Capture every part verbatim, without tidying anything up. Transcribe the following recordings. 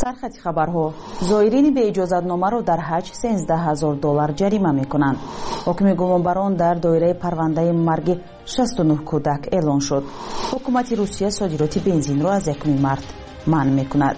сархати хабарҳо. зоирини беиҷозатномаро дар ҳаҷ сенздаҳ ҳазор доллар ҷарима мекунанд. ҳокими гумонбарон дар доираи парвандаи марги шасту нӯҳ кӯдак эълон шуд. ҳукумати Русия содироти бензинро аз якуми март манъ мекунад.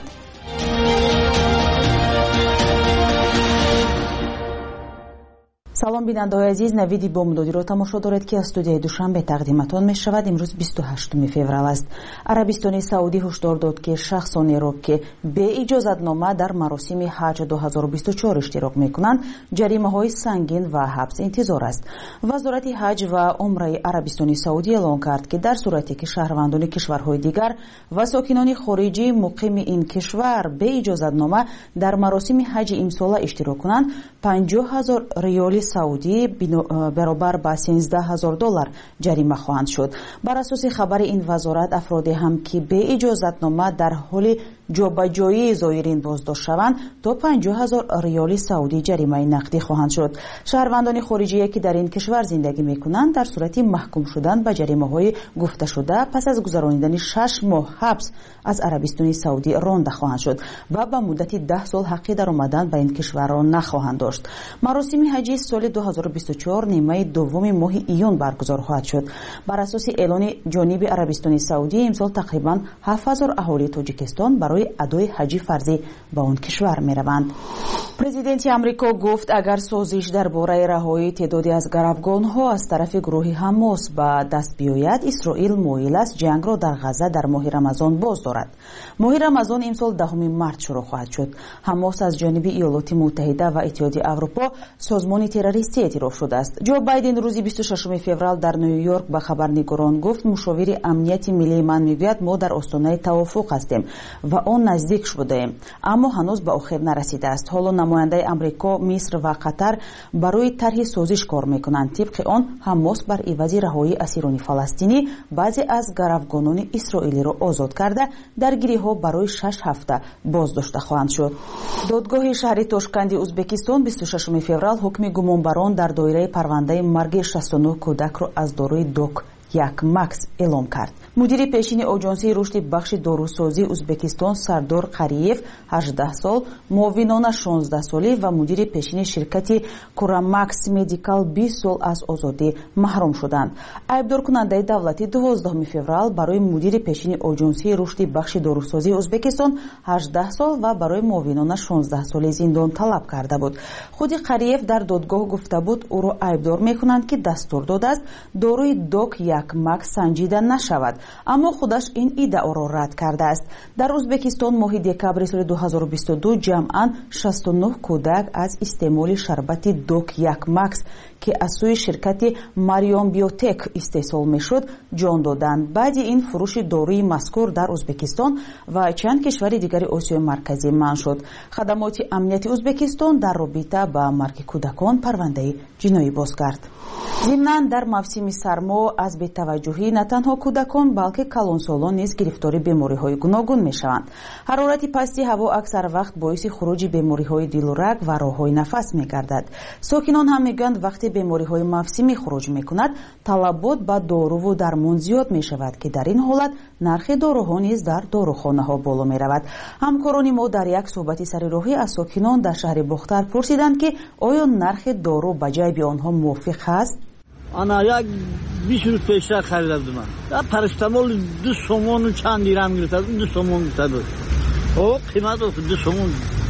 салом бинандаҳои азиз, навиди бомдодиро тамошо доред ки аз студияи душанбе тақдиматон мешавад. имрӯз бисту ҳаштуми феврал аст. арабистони саудӣ ҳушдор дод ки шахсонеро ки беиҷозатнома дар маросими ҳаҷ ду ҳазор у бисту чор иштирок мекунанд ҷаримаҳои сангин ва ҳабс интизор аст. вазорати ҳаҷ ва умраи арабистони саудӣ эълон кард ки дар сурате ки шаҳрвандони кишварҳои дигар ва сокинони хориҷӣ муқими ин кишвар беиҷозатнома дар маросими ҳаҷи имсола иштирок кунанд, панҷоҳ ҳазор риёли саудӣ баробар ба сенздаҳ ҳазор доллар ҷарима хоҳанд шуд. бар асоси хабари ин вазорат, афроде ҳам ки беиҷозатнома дар ҳоли ҷобаҷоии зоирин боздошт шаванд, то панҷоҳ ҳазор риёли саудӣ ҷаримаи нақдӣ хоҳанд шуд. шаҳрвандони хориҷие ки дар ин кишвар зиндагӣ мекунанд, дар сурати маҳкум шудан ба ҷаримаҳои гуфташуда пас аз гузаронидани шаш моҳ ҳабс аз арабистони саудӣ ронда хоҳанд шуд ва ба муддати даҳ сол ҳаққи даромадан ба ин кишварро нахоҳанд дошт. маросими ҳаҷи соли ду ҳазор у бисту чор нимаи дуввуми моҳи июн баргузор хоҳад шуд. бар асоси эълони ҷониби арабистони саудӣ имсол тақрибан ҳафт ҳазор аҳолии тоҷикистон барои адои ҳаҷи фарзӣ ба он кишвар мераванд. президенти амрико гуфт, агар созиш дар бораи раҳоии теъдоди аз гаравгонҳо аз тарафи гурӯҳи ҳамос ба даст биёяд, исроил моил аст ҷангро дар ғаза дар моҳи рамазон боз дорад. моҳи рамазон имсол даҳуми март шурӯъ хоҳад шуд. ҳамос аз ҷониби иёлоти муттаҳида ва иттиҳоди аврупо созмони террористӣ эътироф шудааст. ҷо байден рӯзи бисту шашуми феврал дар ню йорк ба хабарнигорон гуфт, мушовири амнияти миллии ман мегӯяд, мо дар остонаи тавофуқ ҳастем ва он наздик шудаем, аммо ҳанӯз ба охир нарасидааст. ҳоло намояндаи амрико, миср ва қатар барои тарҳи созиш кор мекунанд. тибқи он, ҳамос бар ивази раҳоии асирони фаластинӣ баъзе аз гаравгонони исроилиро озод карда, даргириҳо барои шаш ҳафта боздошта хоҳанд шуд. додгоҳи шаҳри Тошканди Узбекистон бисту шашуми феврал ҳукми гумонбарон дар доираи парвандаи марги шасту нӯҳ кӯдакро аз дорои док як макс эълон кард. мудири пешини оҷонсии рушди бахши дорусозӣ Узбекистон Сардор Қариев ҳаждаҳ сол, муовинона шонздаҳ солӣ ва мудири пешини ширкати Курамакс Медикал бист сол аз озодӣ маҳрум шуданд. айбдоркунандаи давлати дувоздаҳуми феврал барои мудири пешини оҷонсии рушди бахши дорусозии Узбекистон ҳаждаҳ сол ва барои муовинона шонздаҳ солӣ зиндон талаб карда буд. худи Қариев дар додгоҳ гуфта буд, ӯро айбдор мекунанд ки дастур додааст дорои док як макс санҷида нашавад, аммо худаш ин иддаоро рад кардааст. дар Узбекистон моҳи декабри соли ду ҳазор у бисту ду ҷамъан шасту нӯҳ кӯдак аз истеъмоли шарбати док як макс ки аз сӯи ширкати Марион Биотек истеҳсол мешуд ҷон доданд. баъди ин фурӯши доруи мазкур дар Узбекистон ва чанд кишвари дигари Осиёи марказӣ манъ шуд. хадамоти амнияти Узбекистон дар робита ба марги кӯдакон парвандаи ҷиноӣ боз кард. зимнан дар мавсими сармо аз бетаваҷҷуҳӣ на танҳо кӯдакон, балки калонсолон низ гирифтори бемориҳои гуногун мешаванд. ҳарорати пасти ҳаво аксар вақт боиси хуруҷи бемориҳои дилу раг ва роҳҳои нафас мегардад. сокинон ҳам мегӯянд, вақте бемориҳои мавсимӣ хуруҷ мекунад, талабот ба доруву дармон зиёд мешавад, ки дар ин ҳолат нархи доруҳо низ дар дорухонаҳо боло меравад. ҳамкорони мо дар як суҳбати сарироҳӣ аз сокинон дар шаҳри Бохтар пурсиданд, ки оё нархи дору ба ҷайби онҳо мувофиқ ҳаст? ана як بیست روز پیشتر خریدم من. در پرستامول دو سومون و چند دیرم گرفته دو سومون گرفته بود. او قیمت دو سومون.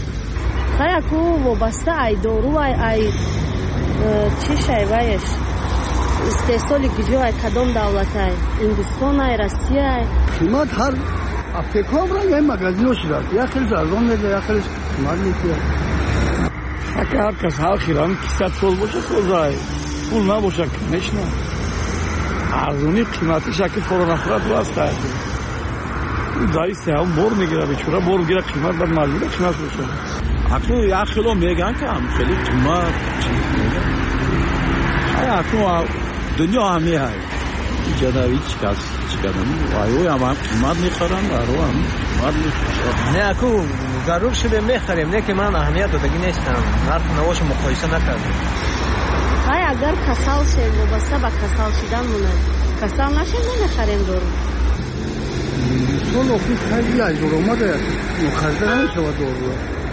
خیلی کو وابسته ای دارو ای ای چی شایوایش استحصالی کجا ای کدام دولت ای هندوستان ای روسیه ای قیمت هر افریقا را یه مغازه شده. یا خیلی ارزان میده یا خیلی قیمت میده. فکر هر کس هر خیران کیسه پول باشه سوزای. پول نباشه کنشنه. ارزونی قیمتی شکل فورا نخورد واسطه است. دایسته هم بور میگیره بیچاره بور میگیره قیمت بعد مجبور قیمت بشه. اکنون یا خیلی میگن که هم خیلی قیمت ای اکنون دنیا همی های جداوی چیکار چیکارم وایو هم قیمت میخرن دارو هم قیمت میخرن نه اکنون ضرور شده میخریم نه که من اهمیت دادگی نیستم نرخ نواش مقایسه نکردم. های اگر کسال شد وابسته به کسال شدن مونه کسال نشد نمیخریم دارو. مثال آخوی خیلی عجور آمده مخزده نمیشود دارو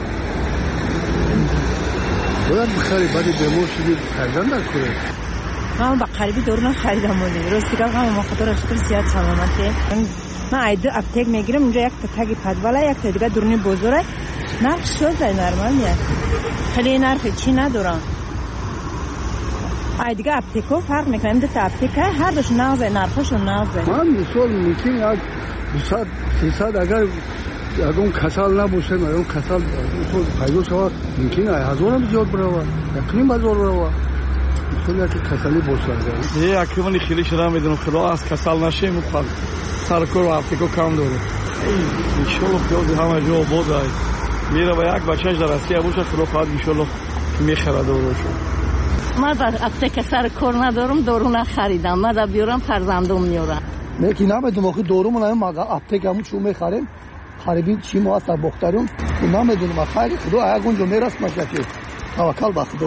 باید بخری بعد بیمار شدید خریدن در کنه من با قریبی دارو نخریدم ولی راستی که هم خاطر اشتر زیاد سلامته من ایده اپتیک میگیرم اونجا یک تا تگی پدواله یک تا دیگه دورنی بزرگ نرخ شده نرمالیه خیلی نرخ چی ندارم ای دیگه اپتیکو فرق میکنم دو تا اپتیک هر دوش نغزه نرخشون نغزه من مثال ممکن یک دوصد سیصد اگر اون کسال نباشه اون کسال پیدا شود ممکن است هزار هم زیاد بروه یک نیم هزار بروه مثال یک کسالی باشه یه اکیمانی خیلی شده میدونم خدا از کسال نشه مخواد سرکور و اپتیکو کم داره انشالله خیلی همه جا آباد میره با یک بچهش در روسیه باشه خدا خواهد انشالله که میخره داروشو من در اپتیک سر کار ندارم دارو نخریدم من در بیارم فرزندم میارم میگی نمیدونم آخه دارو من هم اپتیک همون چون میخریم خریدیم چی ما از بخترون نمیدونم خیلی خدا یک اونجا میرست مشه که توکل به خدا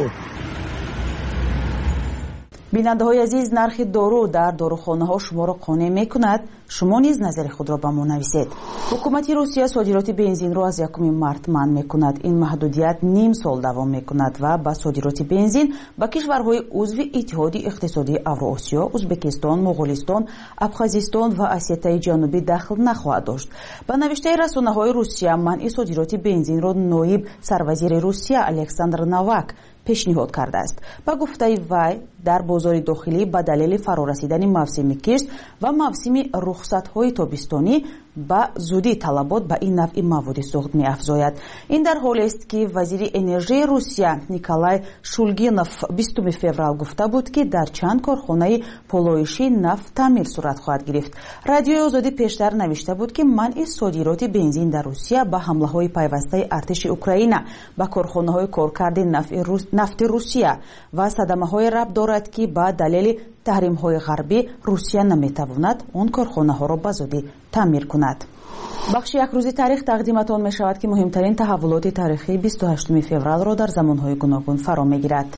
بیننده های عزیز نرخ دارو در داروخانه ها شما را قانع می کند شما نیز نظر خود را به ما نویسید. حکومت روسیه صادرات بنزین را از یکم مارس منع می کند. این محدودیت نیم سال دوام می کند و با صادرات بنزین به کشورهای عضو اتحاد اقتصادی اوراسیا، ازبکستان، مغولستان، ابخازستان و آسیای جنوبی دخل نخواهد داشت. با نوشته رسانه های روسیه منع صادرات بنزین را نایب سروزیر روسیه الکساندر نوواک پیشنهاد کرده است. با گفته وی در بازار داخلی با دلیل فرارسیدن موسم کشت و موسم رخصت‌های تابستانی با زودی طلبات به این نوع مواد سوخت می‌افزاید. این در حالی است که وزیر انرژی روسیه نیکولای شولگینوف بیستم فوریه گفته بود که در چند کارخانه پالایشی نفت تعمیر صورت خواهد گرفت. رادیوی آزادی پیشتر نوشته بود که منع صادرات بنزین در روسیه با حمله‌های پیوسته ارتش اوکراین به کارخانه‌های کارکرد نفت روسیه و صدمه‌های ربط دارد که با دلیل تحریم‌های غربی روسیه نمی‌تواند آن کارخانه‌ها را به زودی تعمیر کند. بخش یک روزی تاریخ تقدیمتان می شود که مهمترین تحولات تاریخی بیست و هشتم فوریه را در زمانهای گوناگون فرا میگیرد.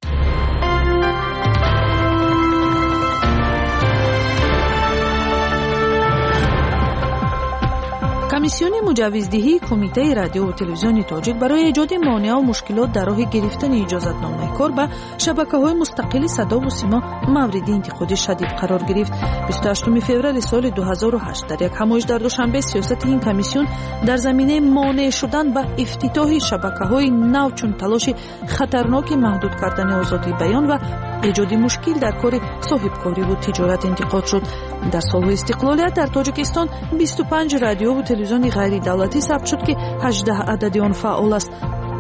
کمیسیون مجوزدهی کمیته رادیو و تلویزیون تاجیک برای ایجاد مانع و مشکلات در راه گرفتن اجازتنامه کار به شبکه‌های مستقل صدا و سیما مورد انتقاد شدید قرار گرفت. بیست و هشتم فوریه سال دو هزار و هشت در یک همایش در دوشنبه سیاست این کمیسیون در زمینه مانع شدن به افتتاح شبکه‌های نو چون تلاش خطرناک محدود کردن آزادی بیان و ایجاد مشکل در کار صاحبکاری و تجارت انتقاد شد. در سال‌های استقلالیت در تاجیکستان بیست و پنج رادیو و تلویزیون غیر دولتی ثبت شد که هجده عدد آن فعال است.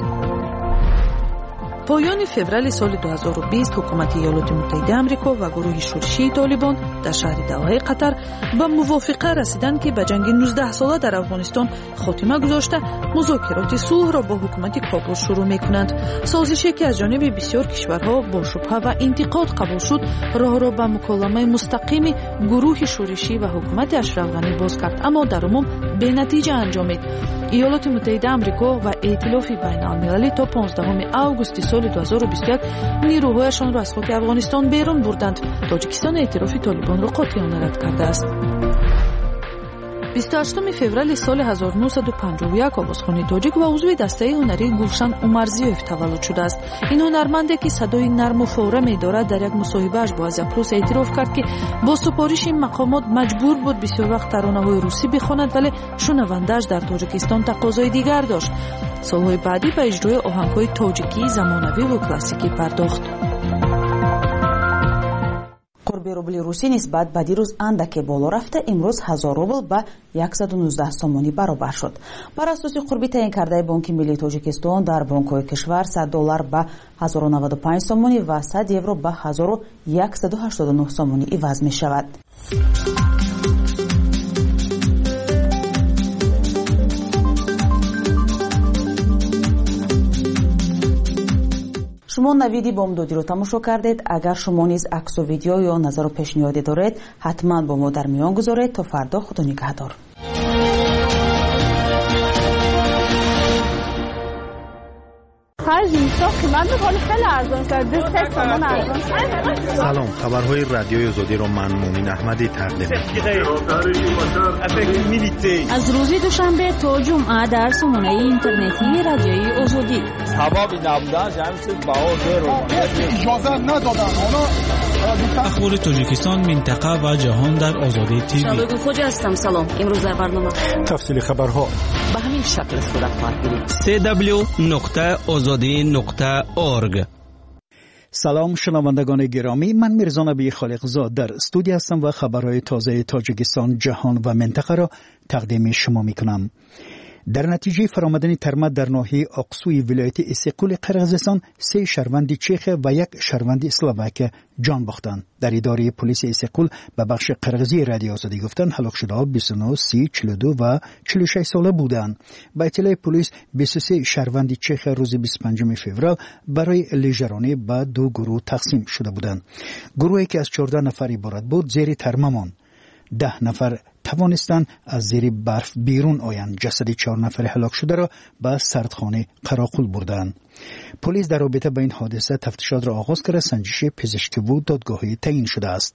پایان فوریه سال دو هزار و بیست حکومت ایالات متحده آمریکا و گروه شورشی طالبان در شهر دوحه قطر به موافقه رسیدند که به جنگ نوزده ساله در افغانستان خاتمه گذاشته مذاکرات صلح را با حکومت کابل شروع می‌کنند. سازشی که از جانب بسیار کشورها با شبهه و انتقاد قبول شد راه را به مکالمه مستقیم گروه شورشی و حکومت اشرف غنی باز کرد، اما در عموم به نتیجه انجامید. ایالات متحده آمریکا و ائتلاف بین‌المللی تا پانزدهم آگوست سال دو هزار و بیست و یک نیروهایشان را از خاک افغانستان بیرون بردند. تاجیکستان اعتراف طالبان را قاطعانه رد کرده است. بیست و هشتم فوریه سال هزار و نهصد و پنجاه و یک آوازخوان تاجیک و عضو دسته هنری گلشن عمرزیوف تولد شده است. این هنرمندی که صدای نرم و فوره می‌دارد در یک مصاحبه‌اش با ازیا پلوس اعتراف کرد که با سپارش این مقامات مجبور بود بسیار وقت ترانه‌های روسی بخواند، ولی شنونده‌اش در تاجیکستان تقاضای دیگر داشت. سال‌های بعدی به اجرای آهنگ‌های تاجیکی زمانوی و کلاسیکی پرداخت. قرب روبل روسی نسبت به دیروز اندکی بالا رفته، امروز هزار روبل به صد و نوزده سومانی برابر شد. بر اساس قربی تعیین کرده بانک ملی تاجیکستان در بانک‌های کشور صد دلار به هزار و نود و پنج سومانی و صد یورو به هزار و صد و هشتاد و نه سومانی عوض می شود. شما نویدی بامدادی رو تماشا کردید. اگر شما نیز عکس و ویدیو یا نظر و پیشنهادی دارید حتما با ما در میان گذارید. تا فردا خدا نگهدار. کالاهای زمستان قیمت میکنه خیلی ارزان شد. دست سامان ارزان شد. سلام، خبرهای رادیوی آزادی را من مومین احمدی تقدیم می‌کنم. از روز دوشنبه تا جمعه در سامانه اینترنتی رادیوی آزادی. سبب نبودن جمعیت باور رو اجازه ندادن. اخبار تاجیکستان، منطقه و جهان در آزادی تیوی. شالوگ خوجا هستم. سلام. امروز در برنامه تفصیل خبرها به همین شکل صورت خواهد گرفت. سی دبلیو نقطه آزادی نقطه اورگ. سلام شنوندگان گرامی، من میرزا نبی خالق زاد در استودیو هستم و خبرهای تازه تاجیکستان، جهان و منطقه را تقدیم شما میکنم. در نتیجه فرآمدن ترمت در ناحیه اقصوی ولایت استقلال قرقیزستان، سه شهروند چیخ و یک شهروند اسلواک جان باختند. در اداره پلیس استقلال به بخش قرقیزی رادیو آزادی گفتند هلاک شده بیست و نه، سی، چهل و دو و چهل و شش ساله بودند. با اطلاع پلیس بیست و سه شهروند چیخ روز بیست و پنجم فوریه برای لیژرانه به دو گروه تقسیم شده بودند. گروهی که از چهارده نفر عبارت بود زیر ترمه ماند. ده نفر توانستند از زیر برف بیرون آیند. جسد چهار نفر هلاک شده را به سردخانه قراقل بردند. پلیس در رابطه با این حادثه تفتیشات را آغاز کرده، سنجش پزشکی و دادگاهی تعیین شده است.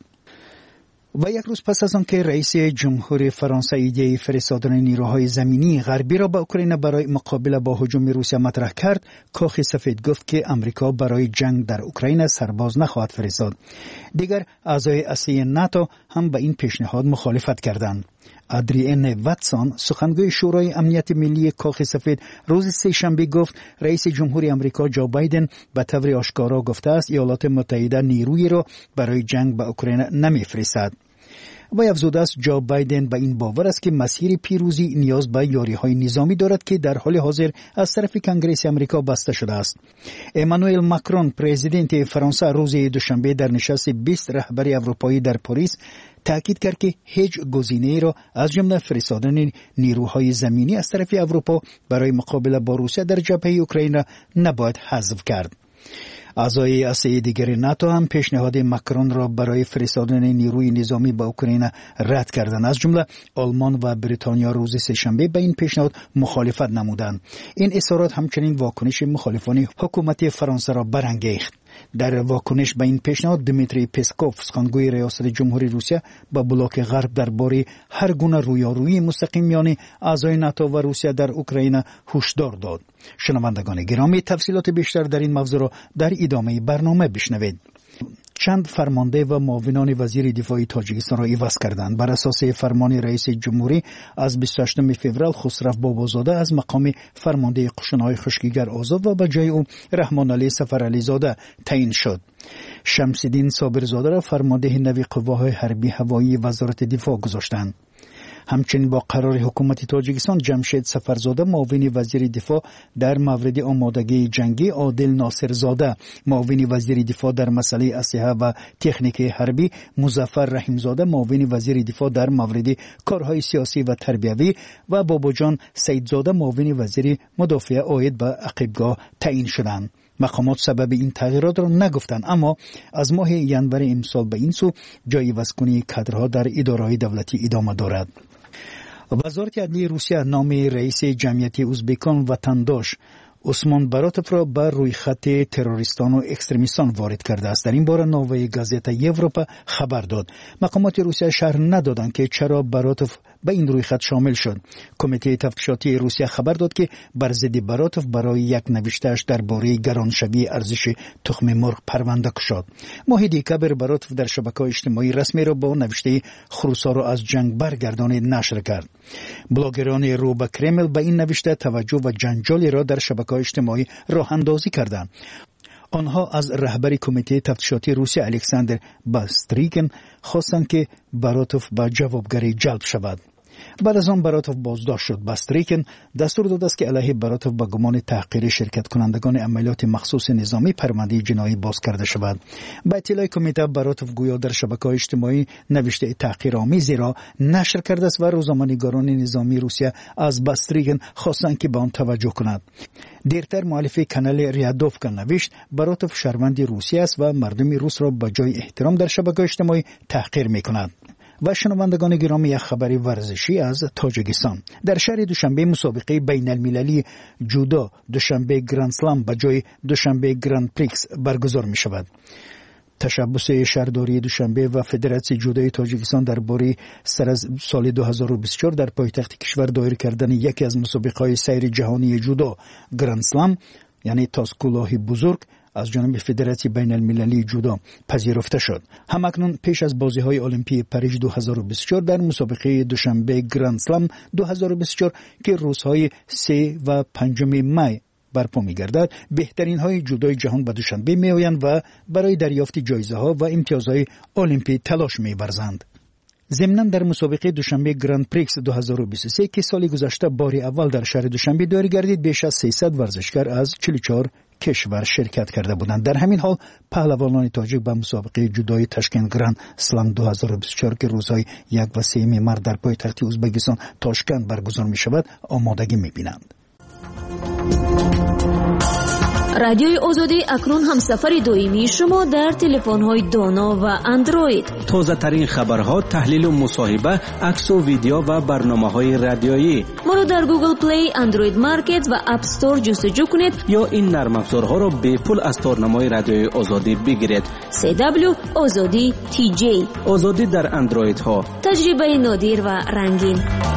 و یک روز پس از آنکه رئیس جمهور فرانسه ایده فرستادن نیروهای زمینی غربی را به اوکراین برای مقابله با هجوم روسیه مطرح کرد، کاخ سفید گفت که امریکا برای جنگ در اوکراین سرباز نخواهد فرستاد. دیگر اعضای اصلی ناتو هم به این پیشنهاد مخالفت کردند. ادریان واتسون، سخنگوی شورای امنیت ملی کاخ سفید، روز سه شنبه گفت رئیس جمهوری آمریکا جو بایدن به طور آشکارا گفته است ایالات متحده نیرویی را برای جنگ با اوکراین نمیفرستد. و افزوده است جو بایدن به این باور است که مسیر پیروزی نیاز به یاری‌های نظامی دارد که در حال حاضر از طرف کنگره آمریکا بسته شده است. امانوئل ماکرون، پرزیدنت فرانسه، روز دوشنبه در نشست بیست رهبری اروپایی در پاریس تاکید کرد که هیچ گزینه‌ای را از جمله فرستادن نیروهای زمینی از طرف اروپا برای مقابله با روسیه در جبهه اوکراین را نباید حذف کرد. اعضای اصلی دیگر ناتو هم پیشنهاد ماکرون را برای فرستادن نیروی نظامی به اوکراین رد کردند. از جمله آلمان و بریتانیا روز سه‌شنبه به این پیشنهاد مخالفت نمودند. این اظهارات همچنین واکنش مخالفان حکومت فرانسه را برانگیخت. در واکنش به این پیشنهاد دمیتری پسکوف، سخنگوی ریاست جمهوری روسیه، با بلوک غرب درباره هر گونه رویارویی مستقیم میان اعضای ناتو و روسیه در اوکراین هشدار داد. شنوندگان گرامی، تفصیلات بیشتر در این موضوع را در ادامه برنامه بشنوید. چند فرمانده و معاونان وزیر دفاع تاجیکستان را عوض کردند. بر اساس فرمان رئیس جمهوری از بیست و هشتم فوریه خسرو بابازاده از مقام فرمانده قشنهای خشکیگر آزاد و به جای او رحمان علی سفرعلی زاده تعیین شد. شمس‌الدین صابرزاده را فرمانده نوی قواهای حربی هوایی وزارت دفاع گذاشتند. همچنین با قرار حکومت تاجیکستان جمشید سفرزاده معاون وزیر دفاع در مورد آمادگی جنگی، عادل ناصرزاده معاون وزیر دفاع در مسئله اسلحه و تکنیک حربی، مظفر رحیمزاده معاون وزیر دفاع در مورد کارهای سیاسی و تربیوی و باباجان سیدزاده معاون وزیر مدافع عاید به عقبگاه تعیین شدند. مقامات سبب این تغییرات را نگفتند، اما از ماه ینور امسال به این سو جای عوض‌کنی کادرها در اداره‌های دولتی ادامه دارد. وزارت عدلیه روسیه نام رئیس جمعیت ازبکان وطندوش عثمان براتوف را بر روی خط تروریستان و اکستریمیستان وارد کرده است. در این باره نوای گازتا یوروپا خبر داد. مقامات روسیه شرح ندادند که چرا براتوف به این روی خط شامل شد. کمیته تفتیشاتی روسیه خبر داد که بر ضد براتوف برای یک نوشته‌اش درباره گرانشوی ارزش تخم مرغ پرونده گشاد. ماه دیگر براتوف در شبکه‌های اجتماعی رسمی را با نوشته خروسا را از جنگ برگردانید نشر کرد. بلاگران رو به کرمل به این نوشته توجه و جنجالی را در شبکه‌های اجتماعی راه اندازی کردند. آنها از رهبر کمیته تفتیشاتی روسیه الکساندر باستریکن خواستند که براتوف به جوابگری جلب شود. بعد از آن براتوف بازداشت شد. باستریکن دستور داد است که علیه براتوف به گمان تحقیر شرکت کنندگان عملیات مخصوص نظامی پرونده جنایی باز کرده شود. با اطلاع کمیته براتوف گویا در شبکه‌های اجتماعی نوشته تحقیرآمیزی را نشر کرده است و روزنامه‌نگاران نظامی روسیه از باستریکن خواستند که به آن توجه کند. دیرتر مؤلف کانال ریادوفکا نوشت براتوف شهروند روسیه است و مردم روس را با جای احترام در شبکه‌های اجتماعی تحقیر می‌کند. و شنوندگان گرامی، یک خبر ورزشی از تاجیکستان. در شهر دوشنبه مسابقه بین المللی جودو دوشنبه گراند سلام به جای دوشنبه گراند پریکس برگزار می شود. تشبث شهرداری دوشنبه و فدراسیون جودوی تاجیکستان درباره سر از سال دو هزار و بیست و چهار در پایتخت کشور دایر کردن یکی از مسابقه‌های سیر جهانی جودو گراند سلام، یعنی تاسکولاه بزرگ، از جانب فدراسیون بین المللی جودو پذیرفته شد. همکنون پیش از بازی‌های المپیک پاریس دو هزار و بیست و چهار در مسابقه دوشنبه گراند سلام دو هزار و بیست و چهار که روزهای سه و پنجم می برپا می‌گردد، بهترین های جودوی جهان به دوشنبه می‌آیند و برای دریافت جایزه ها و امتیازهای المپیک تلاش می‌ورزند. ضمناً در مسابقه دوشنبه گراند پریکس دو هزار و بیست و سه که سال گذشته بار اول در شهر دوشنبه دایر گردید، بیش از سیصد ورزشکار از چهل و چهار کشور شرکت کرده بودند. در همین حال پهلوانان تاجیک به مسابقه جودوی تاشکند گراند سلام دو هزار و بیست و چهار که روزهای یک و سه مارس در پایتخت ازبکستان تاشکند برگزار می‌شود آمادگی می‌بینند. رادیوی آزادی اکنون همسفر دائمی شما در تلفن‌های دانا و اندروید. تازه ترین خبرها، تحلیل و مصاحبه، عکس و ویدیو و برنامه‌های رادیویی. ما را در گوگل پلی، اندروید مارکت و اپ استور جستجو کنید یا این نرم افزارها را به پول از تارنمای رادیوی آزادی بگیرید. سی دبلیو آزادی تی جی. آزادی در اندروید ها. تجربه نادر و رنگین.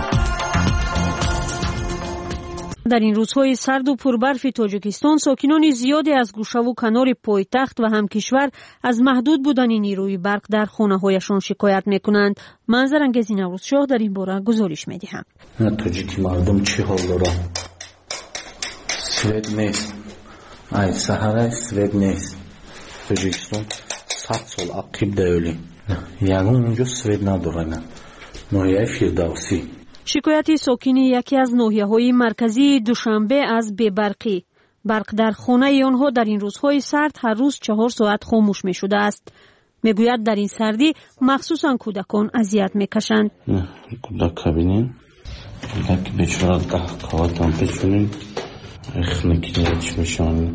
در این روزهای سرد و پربرف تاجیکستان، ساکنان زیادی از گوشه و کنار پایتخت و همکشور از محدود بودن نیروی برق در خانه‌هایشان شکایت می‌کنند. منظر انگیز نوروز شاه در این باره گزارش می‌دهم. تاجیکی مردم چی حال دارن؟ سوید نیست. ای سحر سوید نیست. تاجیکستان صد سال عقب دیولی. یعنی اونجا سوید ندارن. ناحیه فردوسی. شکایت ساکنی یکی از ناحیه‌های مرکزی دوشنبه از بی‌برقی. برق در خانه آنها در این روزهای سرد هر روز چهار ساعت خاموش می شده است. میگوید در این سردی مخصوصا کودکان اذیت میکشند. کودک ببینین، کودک بیچاره قهقهاتان پیچونین، اخنکیت میشن،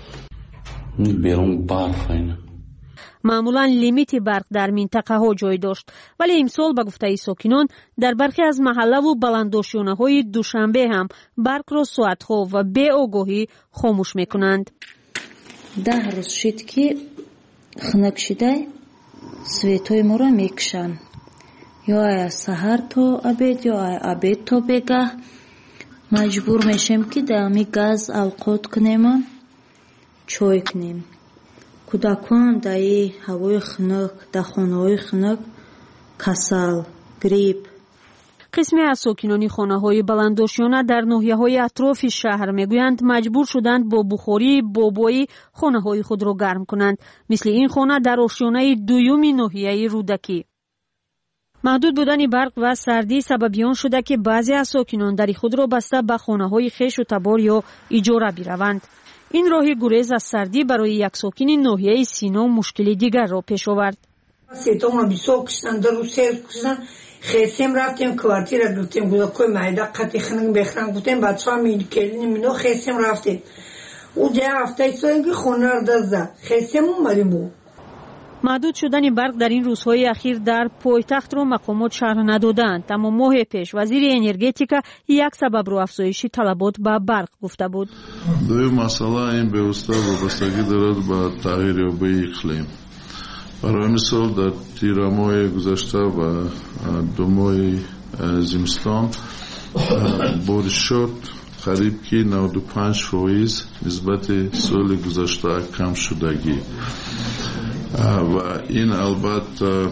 بیرون برف اینه. معمولا لیمیت برق در منطقه ها جای داشت، ولی امسال به گفته ساکنان در برخی از محله و بلنداشیانه های دوشنبه هم برق را ساعت ها و بی آگاهی خاموش میکنند. ده روز شد که خنک شده سویتای ما را میکشن، یا از سحر تا عبید یا از عبید تا بگه مجبور میشیم که دمی گاز اوقات کنیم چای کنیم. کودکان در هوای خنک، در خانه‌های خنک کسل، گریپ. قسمی از ساکنان خانه‌های بلنداشیانه در ناحیه‌های اطراف شهر میگویند مجبور شدند با بخاری بابایی خانه‌های خود را گرم کنند، مثل این خانه در آشیانه دوم ناحیه رودکی. محدود بودن برق و سردی سببیان شده که بعضی از ساکنان در خود را بسته به خانه‌های خیش و تبار یا اجاره بروند. این راه گریز از سردی برای یک ساکن ناحیه سینا مشکل دیگر را پیش آورد. سیتامون بیسو کشتن در رو سیر کشتن خیسیم رفتیم کوارتیر گفتیم گوزاکوی معیده قطعی خنگ بخرن گفتیم بچه ها مین کلین مینو خیسیم رفتیم او ده هفته ایستاییم که خونه را دزده خیسیم اومدیم بود. محدود شدن برق در این روزهای اخیر در پایتخت را مقامات شرح ندادند، اما ماه پیش وزیر انرژتیکا یک سبب رو افزایش طلبات به برق گفته بود. دوی مسئله این بیوسته وابستگی دارد به تغییر آبی اقلیم. برای مثال در تیر ماه گذشته و دو ماه زمستان بارش شد قریب که نود و پنج فیصد نسبت سال گذشته کم شدگی و این البته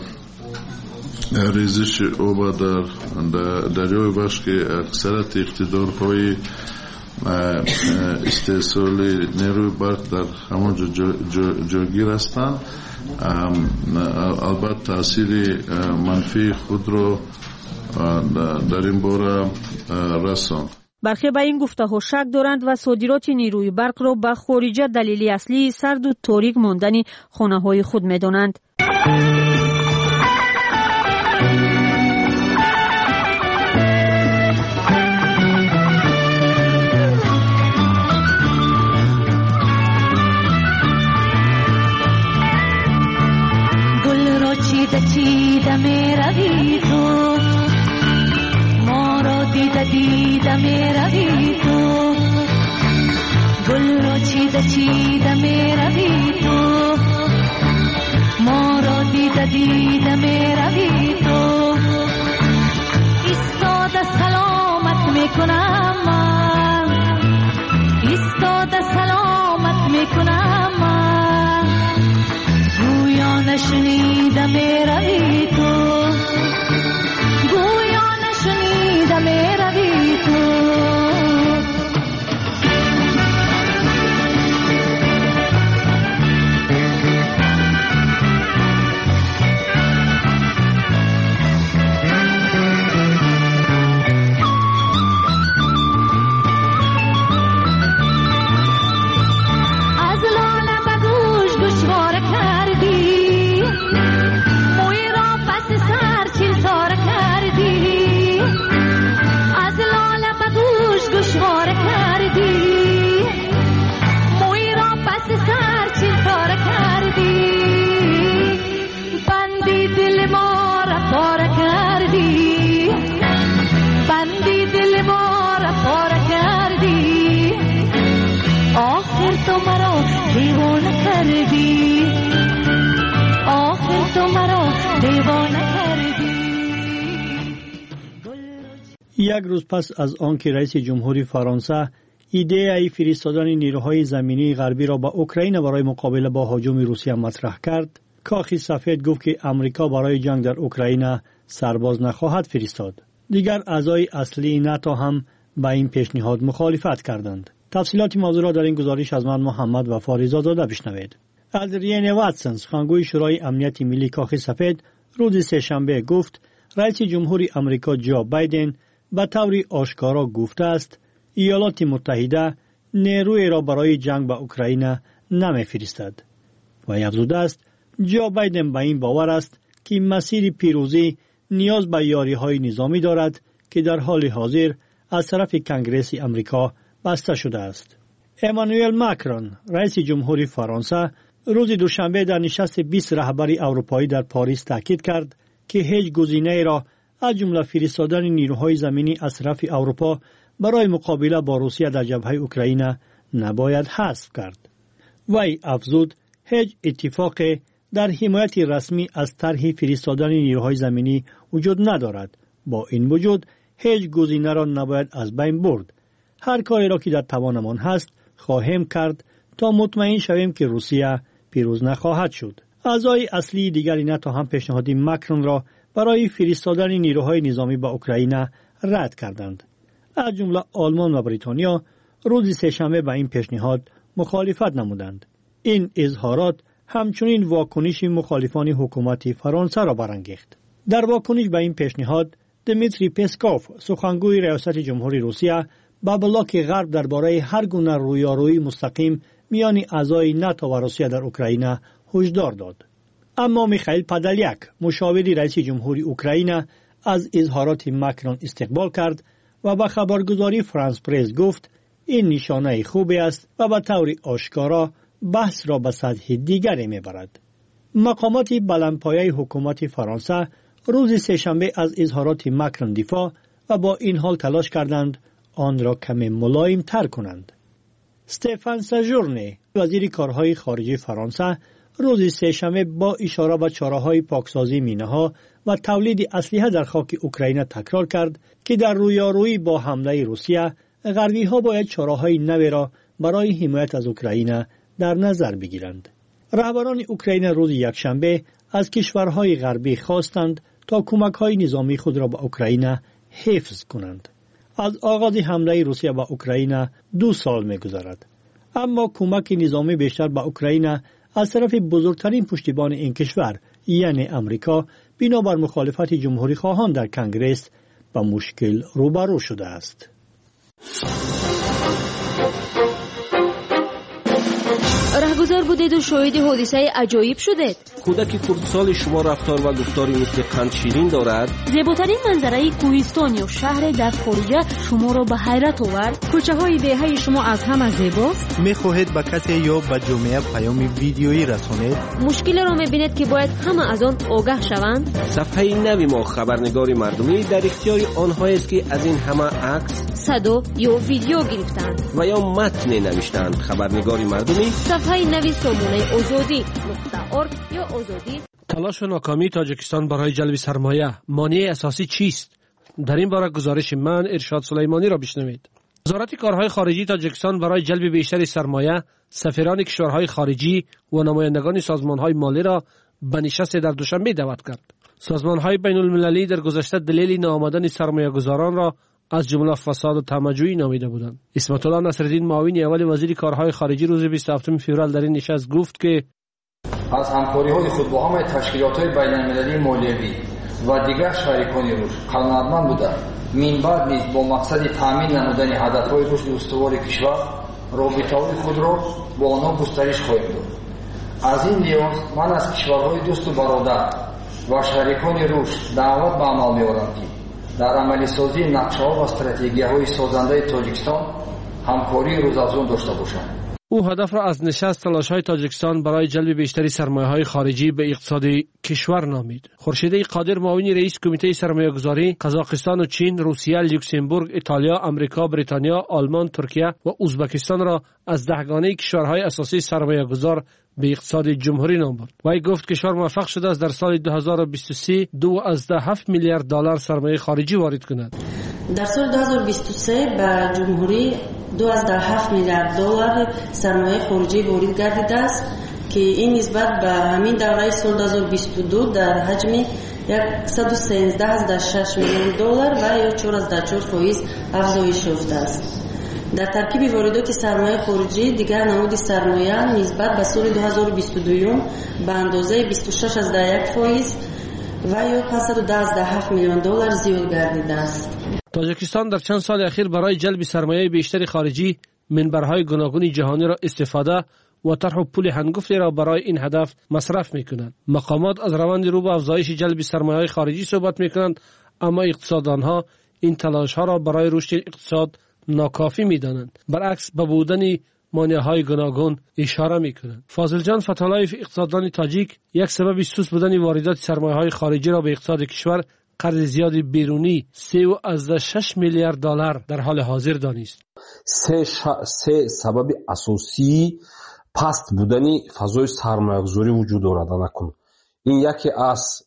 ریزش آب در دریای بخش که اکثرت اقتدارهای استحصال نیروی برق در همون جاگیر هستند، البته تاثیر منفی خود را در این باره رساند. برخی به این گفته ها شک دارند و صادرات نیروی برق را به خارجه دلیلی اصلی سرد و تاریک ماندن خانه های خود می دانند. گل را چیده چیده میره روی تو، ما را دیده دیده می روی تو، گل را چیده چیده می روی تو، ما را دیده دیده می روی تو. ایستاده سلامت می کنم من، ایستاده سلامت می کنم من، گویا نشنیده می روی تو، گویا نشنیده می روی تو. یک روز پس از آنکه رئیس جمهوری فرانسه ایده ای فرستادن نیروهای زمینی غربی را به اوکراین برای مقابله با هجوم روسیه مطرح کرد، کاخ سفید گفت که امریکا برای جنگ در اوکراین سرباز نخواهد فرستاد. دیگر اعضای اصلی ناتو هم با این پیشنهاد مخالفت کردند. تفصیلات موضوع را در این گزارش از من محمد وفاریزاده داده بشنوید. ادریان واتسون، سخنگوی شورای امنیت ملی کاخ سفید، روز سه‌شنبه گفت رئیس جمهوری امریکا جو بایدن به طور آشکارا گفته است ایالات متحده نیروی را برای جنگ با اوکراین نمی‌فرستد و افزوده است جو بایدن به این باور است که مسیر پیروزی نیاز به یاری‌های نظامی دارد که در حال حاضر از طرف کنگره امریکا بسته شده است. امانوئل ماکرون، رئیس جمهوری فرانسه، روز دوشنبه در نشست بیست رهبری اروپایی در پاریس تاکید کرد که هیچ گزینه‌ای را از جمله فرستادن نیروهای زمینی از طرف اروپا برای مقابله با روسیه در جبهه اوکراین نباید حذف کرد. وی افزود هیچ اتفاق در حمایت رسمی از طرح فرستادن نیروهای زمینی وجود ندارد. با این وجود هیچ گزینه را نباید از بین برد. هر کاری را که در توانمان هست خواهیم کرد تا مطمئن شویم که روسیه پیروز نخواهد شد. اعضای اصلی دیگری ناتو هم پیشنهاد ماکرون را برای فرستادن نیروهای نظامی به اوکراین رد کردند. از جمله آلمان و بریتانیا روز سه‌شنبه به این پیشنهاد مخالفت نمودند. این اظهارات همچنین واکنش مخالفان حکومت فرانسه را برانگیخت. در واکنش به این پیشنهاد، دمیتری پسکوف، سخنگوی ریاست جمهوری روسیه، با بلاک غرب درباره هر گونه رویارویی مستقیم میان اعضای ناتو و روسیه در اوکراین هشدار داد. اما میخائیل پادالیاک، مشاوری رئیس جمهوری اوکراین، از اظهارات ماکرون استقبال کرد و با خبرگزاری فرانس پرس گفت این نشانه خوبی است و به طور آشکارا بحث را به سطح دیگری میبرد. مقامات بلندپایه حکومت فرانسه روز سه‌شنبه از اظهارات ماکرون دفاع و با این حال تلاش کردند آن را کمی ملایم تر کنند. استفان ساژورنی، وزیر کارهای خارجه فرانسه، روز سه‌شنبه با اشاره به چاره‌های پاکسازی مینه‌ها و تولید اسلحه در خاک اوکراین تکرار کرد که در رویارویی با حمله روسیه غربی‌ها باید چاره‌های نوی را برای حمایت از اوکراین در نظر بگیرند. رهبران اوکراین روز یکشنبه از کشورهای غربی خواستند تا کمک‌های نظامی خود را به اوکراین حفظ کنند. از آغاز حمله روسیه به اوکراین دو سال می‌گذرد، اما کمک نظامی بیشتر به اوکراین از طرف بزرگترین پشتیبان این کشور یعنی امریکا بنابر مخالفت جمهوری خواهان در کنگره با مشکل روبرو شده است. گذار بودید و شاهد حادثه عجایب شدید. کودک کردسال شما رفتار و گفتاری مثل قند شیرین دارد. زیباترین منظره کوهستان یا شهر در خارجه شما را به حیرت آورد. کوچه های دهه شما از همه زیباست. میخواهید به کسی یا به جامعه پیام ویدیویی رسانید؟ مشکل را میبینید که باید همه از آن آگاه شوند. صفحه نوی ما خبرنگار مردمی در اختیار آنهایی است که از این همه عکس، صدا یا ویدیو گرفتند و یا متن نوشتند. خبرنگار مردمی صفحه نوی سامانه آزادی نقطه ارگ یا آزادی. تلاش و ناکامی تاجیکستان برای جلب سرمایه، مانع اساسی چیست؟ در این باره گزارش من ارشاد سلیمانی را بشنوید. وزارت کارهای خارجی تاجیکستان برای جلب بیشتر سرمایه سفیران کشورهای خارجی و نمایندگان سازمانهای مالی را به نشست در دوشنبه دعوت کرد. سازمانهای بین المللی در گذشته دلیل ناآمدن سرمایه‌گذاران را از جمله فساد و طمع‌جویی نامیده بودند. اسمت الله نصرالدین معاون اول وزیر کارهای خارجی روز بیست و هفتم فوریه در این نشست گفت که از همکاری‌های خود با همه تشکیلات‌های بین‌المللی مالیوی و دیگر شریکان روش قانونمند بوده من بعد نیز با مقصد تامین نمودن هدف‌های رشد استوار کشور رابطه‌های خود را با آنها گسترش خواهیم داد. از این لحاظ من از کشورهای دوست و برادر و شریکان رشد دعوت به عمل می‌آورم که در عملی سازی نقشه‌ها و استراتژی‌های سازنده تاجیکستان همکاری روزافزون داشته باشند. او هدف را از نشست تلاش‌های تاجیکستان برای جلب بیشتری سرمایه‌های خارجی به اقتصاد کشور نامید. خورشید قادر معاون رئیس کمیته سرمایه‌گذاری قزاقستان و چین، روسیه، لوکزامبورگ، ایتالیا، آمریکا، بریتانیا، آلمان، ترکیه و ازبکستان را از دهگانه کشورهای اساسی سرمایه‌گذار به اقتصاد جمهوری نام برد. وی گفت کشور موفق شده است در سال دو هزار و بیست و سه دو از ده هفت میلیارد دلار سرمایه خارجی وارد کند. در سال دو هزار و بیست و سه به جمهوری دو از ده هفت میلیارد دلار سرمایه خارجی وارد گردیده است که این نسبت به همین دوره سال دو هزار و بیست و دو در حجم صد و سیزده از ده شش میلیون دلار و یا چهار از ده چهار فیصد افزایش یافته است. در ترکیب واردات سرمایه خارجی دیگر نمود سرمایه نسبت به سال دو هزار و بیست و دو به اندازه بیست و شش از ده یک فیصد و یا پانصد و ده از ده هفت میلیون دلار زیاد گردیده است. تاجیکستان در چند سال اخیر برای جلب سرمایه بیشتر خارجی منبرهای گوناگون جهانی را استفاده و طرح و پول هنگفتی را برای این هدف مصرف می‌کنند. مقامات از روند رو به افزایش جلب سرمایه خارجی صحبت می‌کنند، اما اقتصاددانها این تلاش‌ها را برای رشد اقتصاد ناکافی می‌دانند. برعکس به بودن مانع‌های گوناگون اشاره می‌کنند. فاضل جان فتالایف اقتصاددان تاجیک یک سبب سوس بودن واردات سرمایه‌های خارجی را به اقتصاد کشور قرض زیاد بیرونی سه و از شش میلیارد دلار در حال حاضر دانست. سه, ش... سه سبب اساسی پست بودن فضای سرمایه‌گذاری وجود دارد. نکن این یکی از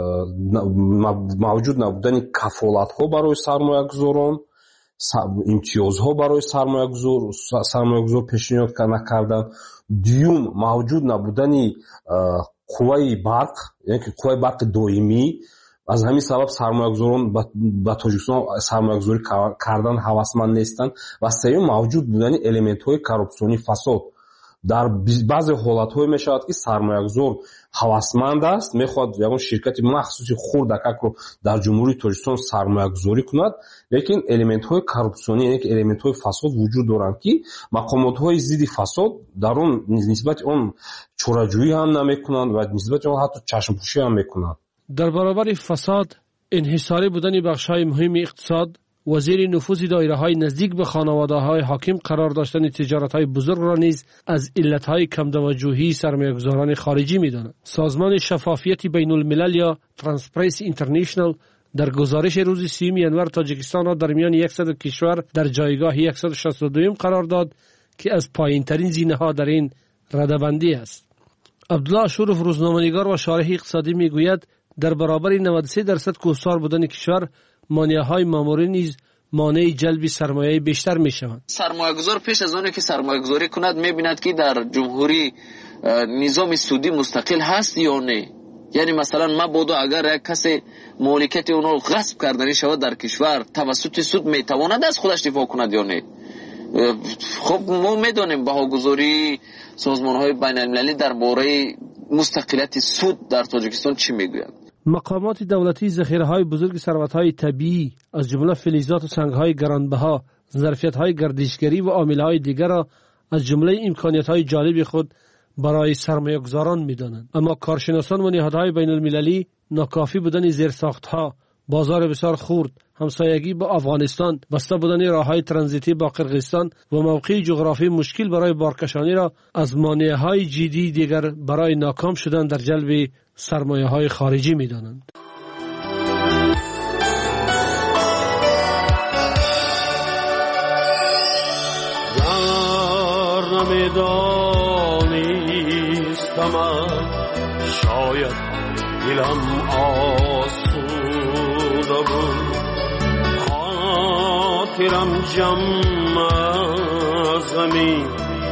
موجود نبودن کفالت‌ها برای سرمایه‌گذاران، امتیازها برای سرمایه‌گذار سرمایه‌گذار پیشنهاد نکردن. دیوم موجود نبودن قوه برق، یعنی قوه برق دائمی. از همین سبب سرمایه‌گذاران با تاجیکستان سرمایه‌گذاری کردن هوسمند نیستند. و سوم موجود بودن المنت‌های کارپسیونی فساد. در بعضی حالت‌های میشود که سرمایه‌گذار هوسمند است، میخواد یگان شرکت مخصوصی خردک رو در جمهوری تاجیکستان سرمایه‌گذاری کند، لیکن المنت‌های کارپسیونی یعنی که المنت‌های فساد وجود دارند که مقامات‌های ضد فساد در اون نسبت اون چاره‌جویی هم نمی‌کنند و نسبت اون حتی چشم‌پوشی هم می‌کنند. در برابر فساد، انحصاری بودن بخش‌های مهم اقتصاد، وزیر نفوذ دایره‌های نزدیک به خانواده‌های حاکم قرار داشتن تجارت‌های بزرگ را نیز از علت‌های کم توجهی سرمایه‌گذاران خارجی می‌داند. سازمان شفافیت بین الملل یا ترانسپرنسی اینترنشنال در گزارش روز سیوم ینور تاجیکستان را در میان صد کشور در جایگاه صد و شصت و دو قرار داد که از پایین‌ترین زینه‌ها در این رده‌بندی است. عبدالله اشرف روزنامه‌نگار و شارح اقتصادی می‌گوید در برابر نود و سه درصد کوهسار بودن کشور، مانع‌های ماموری نیز مانع جلب سرمایه بیشتر می‌شوند. سرمایه‌گذار پیش از آنکه سرمایه‌گذاری کند می‌بیند که در جمهوری نظام سودی مستقل هست یا نه. یعنی مثلا مبادا اگر یک کسی مالکیت اون رو غصب کردنی شود در کشور توسط سود میتواند از خودش دفاع کند یا نه. خب ما میدونیم بهاگذاری سازمان‌های بین‌المللی درباره مستقلیت سود در تاجیکستان چی میگویند. مقامات دولتی ذخیره‌های بزرگ ثروت‌های طبیعی از جمله فلزات و سنگ‌های گرانبها، ظرفیت‌های گردشگری و عامل‌های دیگر را از جمله امکانیت‌های جالب خود برای سرمایه‌گذاران می‌دانند. اما کارشناسان و نهادهای بین المللی ناکافی بودن زیرساخت‌ها، بازار بسیار خرد، همسایگی با افغانستان، بسته بودن راه‌های ترانزیتی با قرقیزستان و موقع جغرافی مشکل برای بارکشانی را از مانع‌های جدی دیگر برای ناکام شدن در جلب سرمایه‌های خارجی می‌دانند. نمیدانستم شاید دلم آسوده بود، خاطرم جمع از غمی